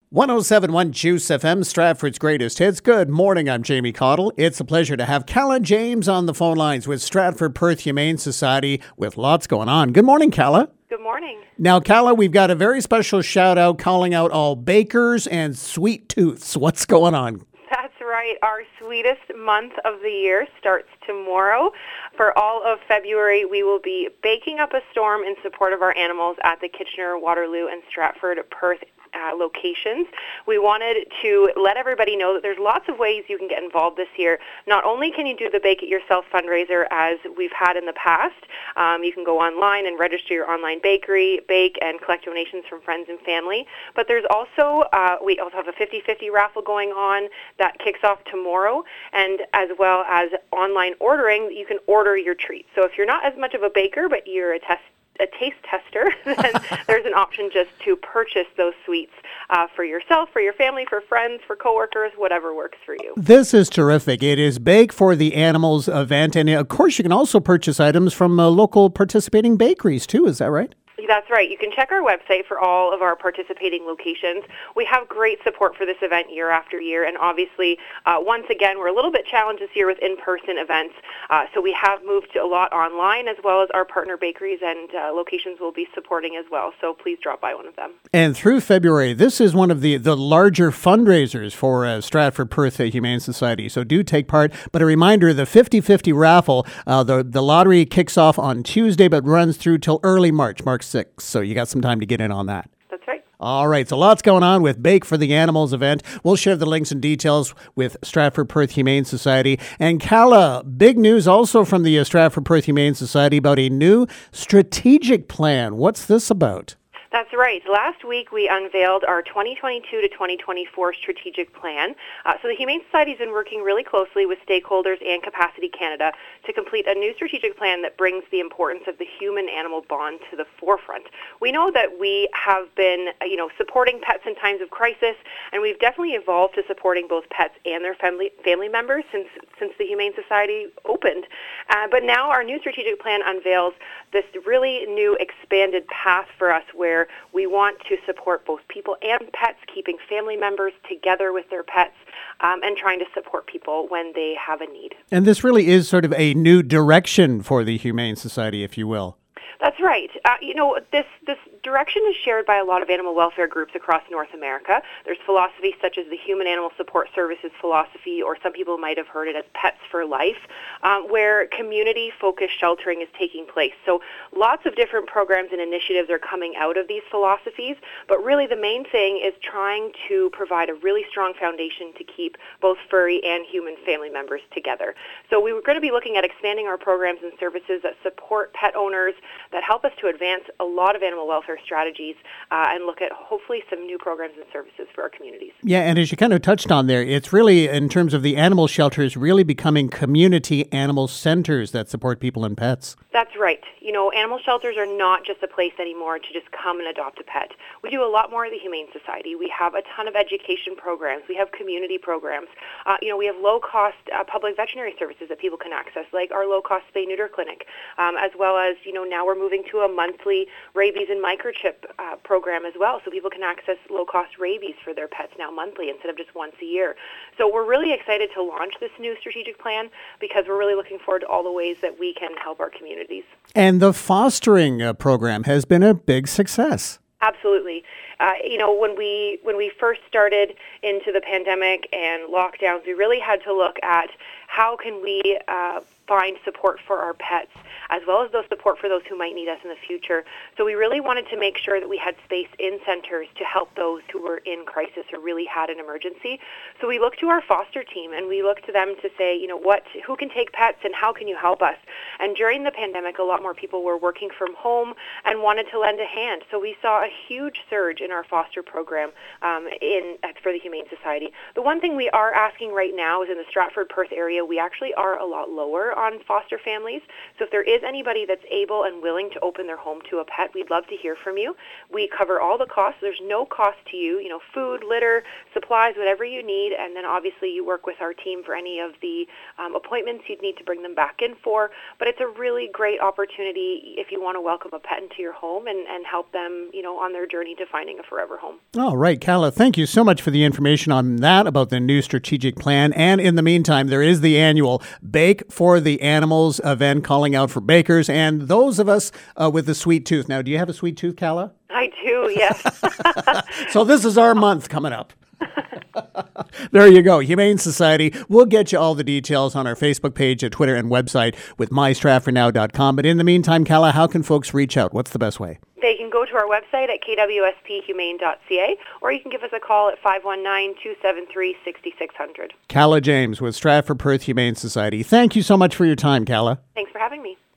107.1 Juice FM, Stratford's greatest hits. Good morning, I'm Jamie Cottle. It's a pleasure to have Calla James on the phone lines with Stratford Perth Humane Society with lots going on. Good morning, Calla. Good morning. Now, Calla, we've got a very special shout out calling out all bakers and sweet tooths. What's going on? That's right. Our sweetest month of the year starts tomorrow. For all of February, we will be baking up a storm in support of our animals at the Kitchener, Waterloo, and Stratford Perth locations. We wanted to let everybody know that there's lots of ways you can get involved this year. Not only can you do the Bake It Yourself fundraiser as we've had in the past, you can go online and register your online bakery, bake, and collect donations from friends and family. But there's also, we also have a 50-50 raffle going on that kicks off tomorrow, and as well as online ordering, you can order your treats. So if you're not as much of a baker, but you're a taste tester, then there's an option just to purchase those sweets for yourself, for your family, for friends, for coworkers, whatever works for you. This is terrific. It is Bake for the Animals event, and of course you can also purchase items from local participating bakeries too, is that right? That's right. You can check our website for all of our participating locations. We have great support for this event year after year, and obviously, once again, we're a little bit challenged this year with in-person events, so we have moved a lot online, as well as our partner bakeries and locations will be supporting as well, so please drop by one of them. And through February, this is one of the larger fundraisers for Stratford Perth Humane Society, so do take part. But a reminder, the 50-50 raffle, the lottery kicks off on Tuesday, but runs through till early March 6th. So you got some time to get in on that. That's right. All right. So lots going on with Bake for the Animals event. We'll share the links and details with Stratford Perth Humane Society. And Calla, big news also from the Stratford Perth Humane Society about a new strategic plan. What's this about? That's right. Last week we unveiled our 2022 to 2024 strategic plan. So the Humane Society has been working really closely with stakeholders and Capacity Canada to complete a new strategic plan that brings the importance of the human-animal bond to the forefront. We know that we have been, supporting pets in times of crisis, and we've definitely evolved to supporting both pets and their family members since the Humane Society opened. But now our new strategic plan unveils this really new expanded path for us where we want to support both people and pets, keeping family members together with their pets and trying to support people when they have a need. And this really is sort of a new direction for the Humane Society, if you will. That's right. This direction is shared by a lot of animal welfare groups across North America. There's philosophies such as the Human Animal Support Services philosophy, or some people might have heard it as Pets for Life, where community-focused sheltering is taking place. So lots of different programs and initiatives are coming out of these philosophies, but really the main thing is trying to provide a really strong foundation to keep both furry and human family members together. So we were going to be looking at expanding our programs and services that support pet owners, that help us to advance a lot of animal welfare strategies and look at hopefully some new programs and services for our communities. Yeah, and as you kind of touched on there, it's really, in terms of the animal shelters, really becoming community animal centers that support people and pets. That's right. Animal shelters are not just a place anymore to just come and adopt a pet. We do a lot more at the Humane Society. We have a ton of education programs. We have community programs. We have low-cost public veterinary services that people can access, like our low-cost spay-neuter clinic, as well as, now we're moving to a monthly rabies and microchip program as well, so people can access low-cost rabies for their pets now monthly instead of just once a year. So we're really excited to launch this new strategic plan because we're really looking forward to all the ways that we can help our communities. And the fostering program has been a big success. Absolutely. When we first started into the pandemic and lockdowns, we really had to look at how can we find support for our pets, as well as those support for those who might need us in the future. So we really wanted to make sure that we had space in centers to help those who were in crisis or really had an emergency. So we looked to our foster team and we looked to them to say, who can take pets and how can you help us? And during the pandemic, a lot more people were working from home and wanted to lend a hand. So we saw a huge surge in our foster program for the Humane Society. The one thing we are asking right now is in the Stratford Perth area, we actually are a lot lower on foster families. So if there is anybody that's able and willing to open their home to a pet, we'd love to hear from you. We cover all the costs. There's no cost to you, food, litter, supplies, whatever you need. And then obviously you work with our team for any of the appointments you'd need to bring them back in for. But it's a really great opportunity if you want to welcome a pet into your home and help them, on their journey to finding a forever home. All right, Calla, thank you so much for the information on that, about the new strategic plan. And in the meantime, there is the annual Bake for the Animals event, calling out for bakers and those of us with a sweet tooth. Now, do you have a sweet tooth, Calla? I do, yes. So this is our month coming up. There you go. Humane Society. We'll get you all the details on our Facebook page, Twitter, and website with mystratfordnow.com. But in the meantime, Calla, how can folks reach out? What's the best way? They can go to our website at kwsphumane.ca, or you can give us a call at 519-273-6600. Calla James with Stratford Perth Humane Society. Thank you so much for your time, Calla. Thanks for having me.